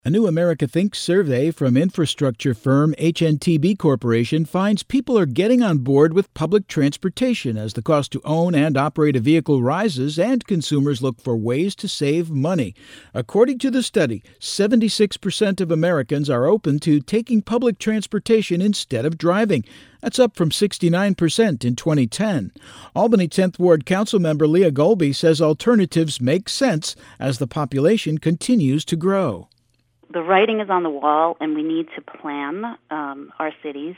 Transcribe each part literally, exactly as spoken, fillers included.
A new America Thinks survey from infrastructure firm H N T B Corporation finds people are getting on board with public transportation as the cost to own and operate a vehicle rises and consumers look for ways to save money. According to the study, seventy-six percent of Americans are open to taking public transportation instead of driving. That's up from sixty-nine percent in twenty ten. Albany tenth Ward Councilmember Leah Golby says alternatives make sense as the population continues to grow. The writing is on the wall, and we need to plan um, our cities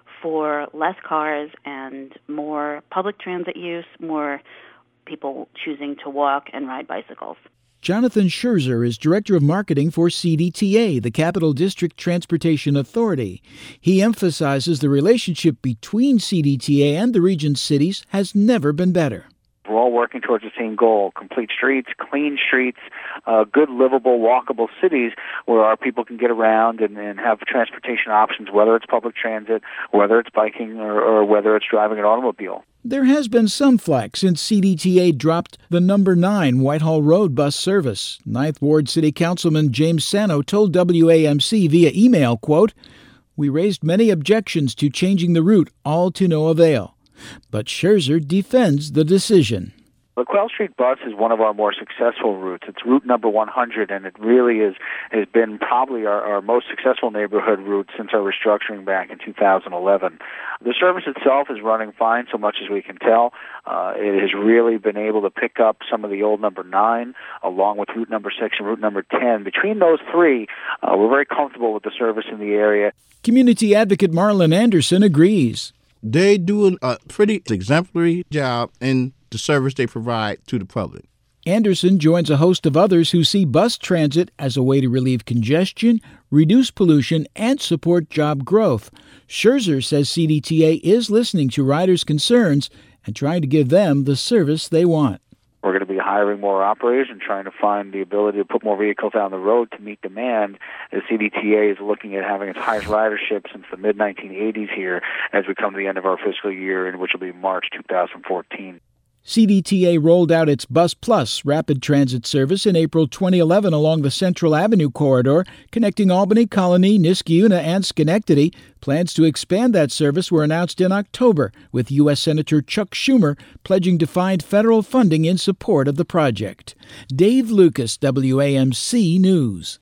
for less cars and more public transit use, more people choosing to walk and ride bicycles. Jonathan Scherzer is Director of Marketing for C D T A, the Capital District Transportation Authority. He emphasizes the relationship between C D T A and the region's cities has never been better. We're all working towards the same goal: complete streets, clean streets, uh, good, livable, walkable cities where our people can get around and, and have transportation options, whether it's public transit, whether it's biking, or, or whether it's driving an automobile. There has been some flack since C D T A dropped the number nine Whitehall Road bus service. ninth Ward City Councilman James Sano told W A M C via email, quote, "We raised many objections to changing the route, all to no avail." But Scherzer defends the decision. The Quail Street bus is one of our more successful routes. It's route number one hundred, and it really is has been probably our, our most successful neighborhood route since our restructuring back in two thousand eleven. The service itself is running fine, so much as we can tell. Uh, it has really been able to pick up some of the old number nine, along with route number six and route number ten. Between those three, uh, we're very comfortable with the service in the area. Community advocate Marlon Anderson agrees. They do a pretty exemplary job in the service they provide to the public. Anderson joins a host of others who see bus transit as a way to relieve congestion, reduce pollution, and support job growth. Scherzer says C D T A is listening to riders' concerns and trying to give them the service they want. We're going to be hiring more operators and trying to find the ability to put more vehicles down the road to meet demand, as C D T A is looking at having its highest ridership since the mid nineteen eighties here as we come to the end of our fiscal year, in which will be March two thousand fourteen. C D T A rolled out its Bus Plus rapid transit service in April twenty eleven along the Central Avenue corridor, connecting Albany, Colony, Niskayuna, and Schenectady. Plans to expand that service were announced in October, with U S Senator Chuck Schumer pledging to find federal funding in support of the project. Dave Lucas, W A M C News.